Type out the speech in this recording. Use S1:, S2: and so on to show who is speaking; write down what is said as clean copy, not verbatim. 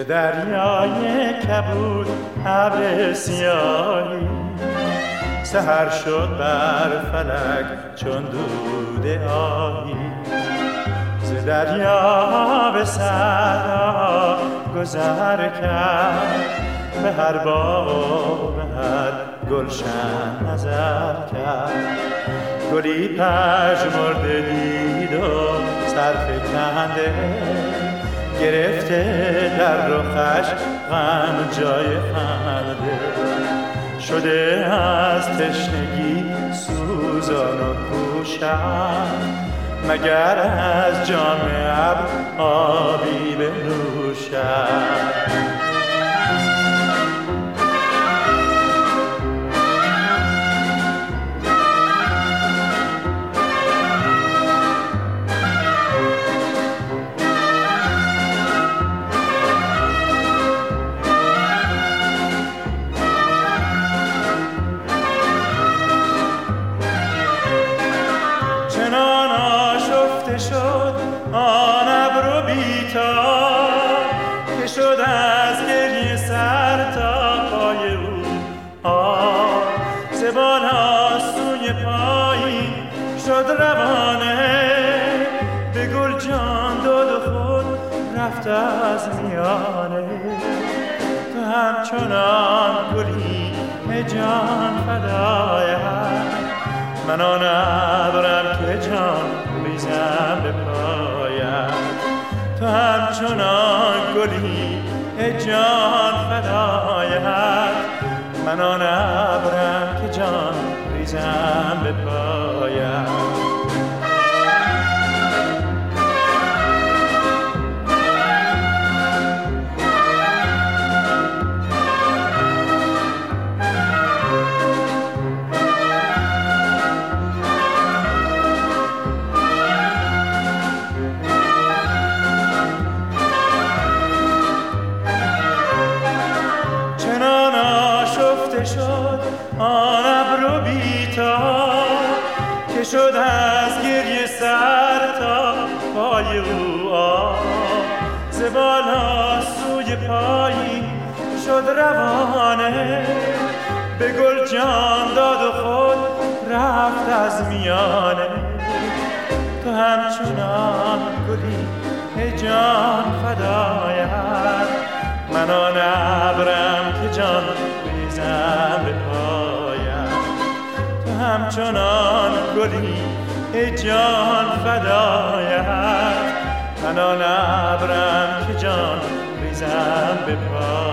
S1: دریای کبود ابر سیاهی، سحر شد بر فلک چون دود آهی. ز دریا به صحرا گذر کرد، به هر باغ و به هر گلشن نظر کرد. گلی پژمرده دید و سرفکنده، گرفته در رخش غم جای خنده. شده از تشنگی سوزان و کوشم، مگر از جام ابر آبی بنوشم. شد آن ابر بی‌تاب که شد از گریه سر تا پای او آب. ز بالا سوی پایین شد روانه، به گل جان داد و خود رفت از میانه. تو همچنان گلی ای جان فدایت، من آن ابرم که جان ریزم به پایت. تو همچنان گلی ای جان فدایت، من آن ابرم که جان ریزم به پایت. شد آن ابر بی‌تاب که شد از گریه سر تا پای او آب. ز بالا سوی پایین شد روانه، به گل جان داد و خود رفت از میانه. تو همچنان گلی ای جان فدایت، من آن ابرم که جان ریزم به پایت. تو همچنان گلی ای جان فدایت، من آن ابرم که جان ریزم به پایت.